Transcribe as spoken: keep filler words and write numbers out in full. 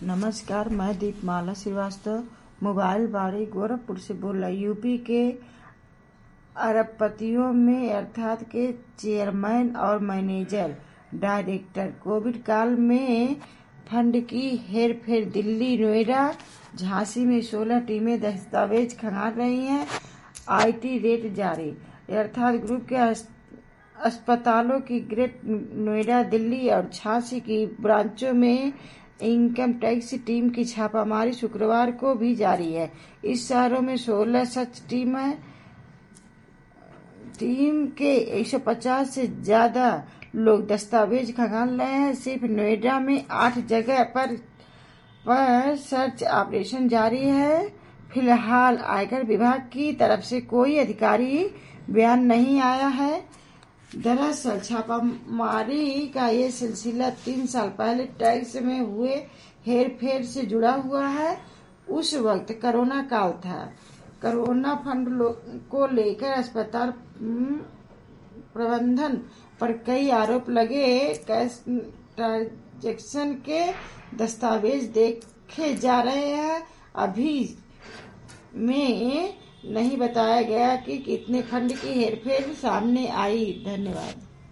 नमस्कार, मैं दीपमाला श्रीवास्तव मोबाइल बाड़ी गोरखपुर से बोल रहा। यूपी के अरबपतियों में अर्थात के चेयरमैन और मैनेजर डायरेक्टर कोविड काल में फंड की हेरफेर। दिल्ली, नोएडा, झांसी में सोलह टीमें दस्तावेज खंगाल रही हैं। आईटी रेड जारी। अर्थात ग्रुप के अस्पतालों की ग्रेट नोएडा, दिल्ली और झांसी की ब्रांचों में इनकम टैक्स टीम की छापामारी शुक्रवार को भी जारी है। इस शहरों में सोलह सच टीम है। टीम के एक सौ पचास से ज्यादा लोग दस्तावेज खंगाल रहे हैं। सिर्फ नोएडा में आठ जगह पर पर सर्च ऑपरेशन जारी है। फिलहाल आयकर विभाग की तरफ से कोई अधिकारी बयान नहीं आया है। दरअसल छापामारी का ये सिलसिला तीन साल पहले टैक्स में हुए हेरफेर से जुड़ा हुआ है। उस वक्त कोरोना काल था। कोरोना फंड को लेकर अस्पताल प्रबंधन पर कई आरोप लगे। कैश ट्रांजैक्शन के दस्तावेज देखे जा रहे हैं। अभी में नहीं बताया गया कि कितने फंड की हेरफेर सामने आई। धन्यवाद।